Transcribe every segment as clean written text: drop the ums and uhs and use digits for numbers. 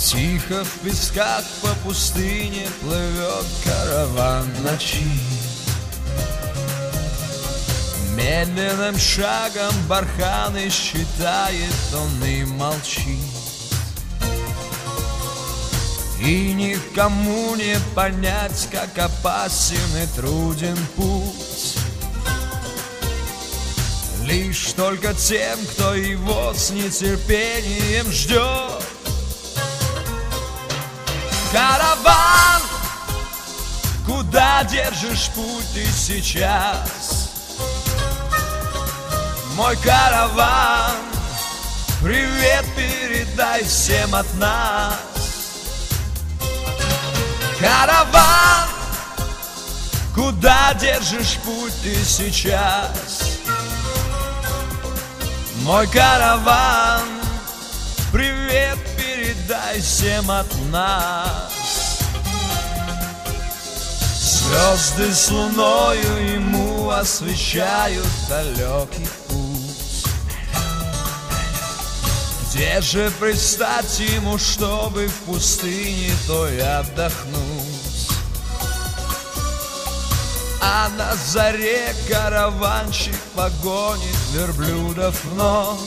Тихо в песках по пустыне плывет караван ночи. Медленным шагом барханы считает он и молчит. И никому не понять, как опасен и труден путь. Лишь только тем, кто его с нетерпением ждет. Караван, куда держишь путь ты сейчас? Мой караван, привет передай всем от нас. Караван, куда держишь путь ты сейчас? Мой караван, привет передай всем от нас. Звезды с луною ему освещают далекий путь. Где же пристать ему, чтобы в пустыне той отдохнуть? А на заре караванщик погонит верблюдов вновь.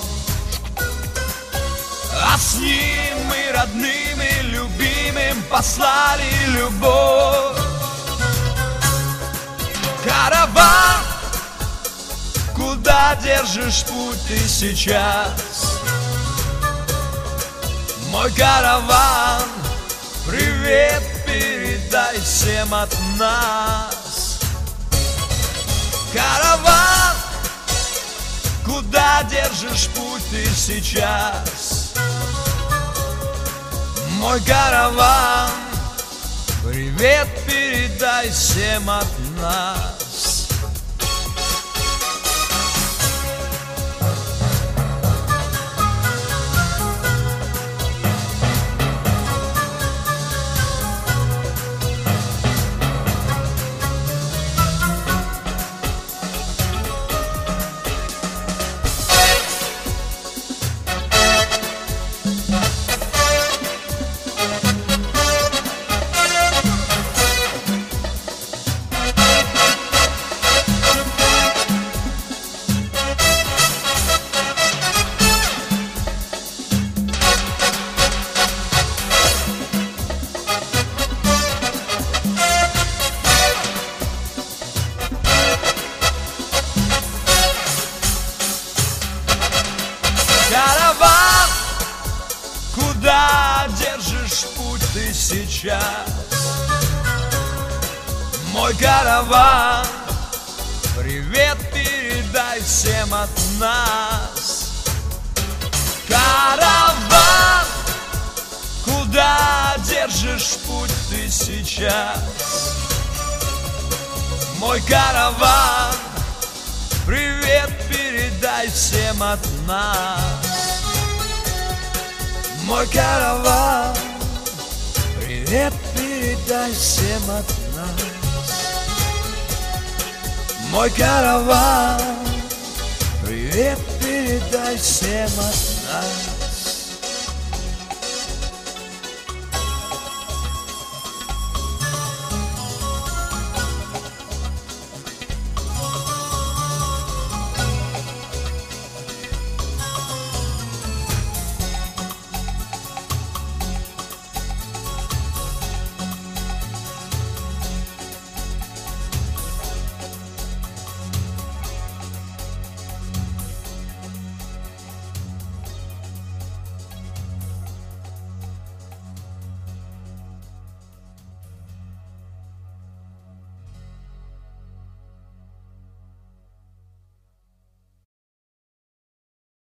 А с ним и родным, и любимым послали любовь. Караван, куда держишь путь ты сейчас? Мой караван, привет передай всем от нас. Караван, куда держишь путь ты сейчас? Мой караван, привет передай всем от нас. Караван, куда держишь путь ты сейчас? Мой караван, привет передай всем от нас. Караван, куда держишь путь ты сейчас? Мой караван, привет передай всем от нас. Мой караван, привет передай всем от нас. Мой караван, привет передай всем от нас.